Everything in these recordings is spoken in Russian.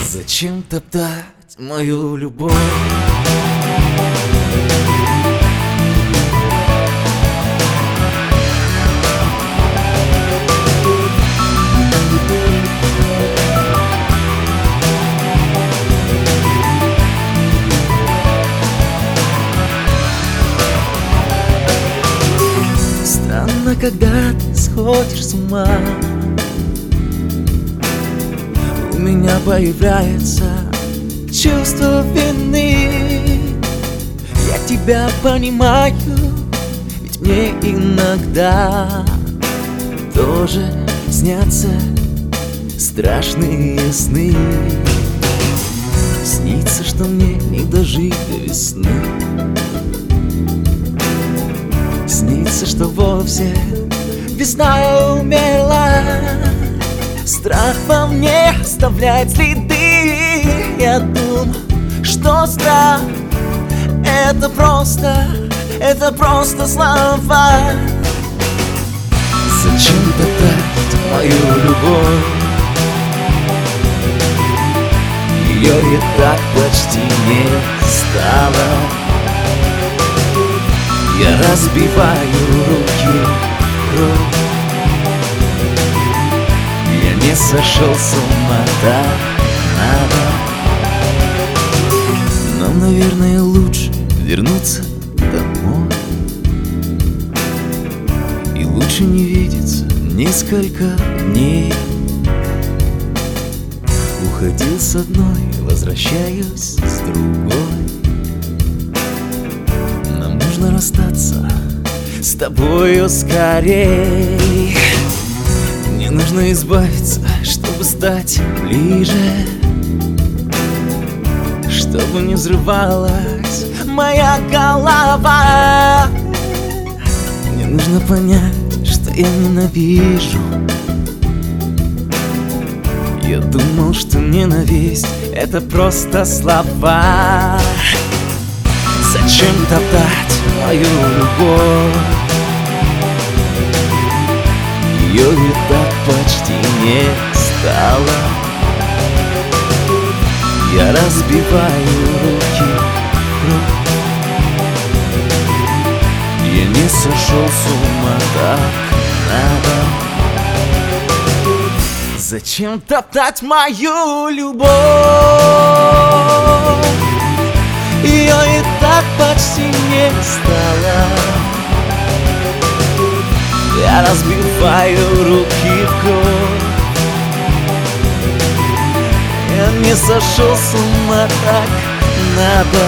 Зачем топтать мою любовь? Странно, когда ты сходишь с ума, у меня появляется чувство вины. Я тебя понимаю, ведь мне иногда тоже снятся страшные сны. Снится, что мне не дожить до весны. Снится, что вовсе весна умерла. Страх во мне оставляет следы. Я думаю, что страх это просто слова. Зачем топтать мою любовь? Ее и так почти не стало. Я разбиваю руки в кровь. Я не сошел с ума, так надо. Нам, наверное, лучше вернуться домой. И лучше не видеться несколько дней. Уходил с одной, возвращаюсь с другой. Нужно расстаться с тобою скорей. Мне нужно избавиться, чтобы стать ближе, чтобы не взрывалась моя голова. Мне нужно понять, что я ненавижу. Я думал, что ненависть — это просто слова. Зачем топтать мою любовь? Ее и так почти не стало. Я разбиваю руки в кровь. Я не сошел с ума, так надо. Зачем топтать мою любовь? Ее и так почти не стало. Я разбиваю руки в кровь. Я не сошел с ума, так надо.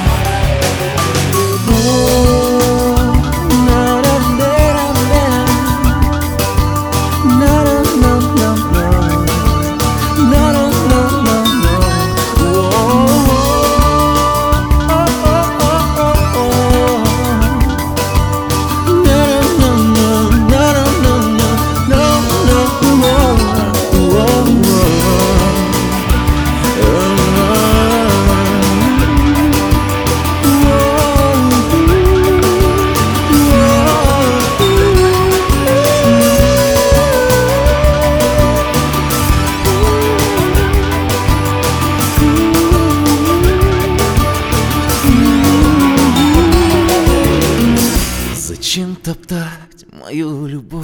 Зачем топтать мою любовь?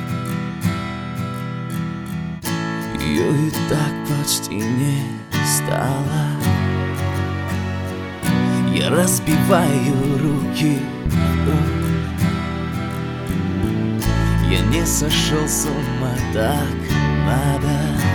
Ее и так почти не стало. Я разбиваю руки в кровь. Я не сошел с ума, так надо.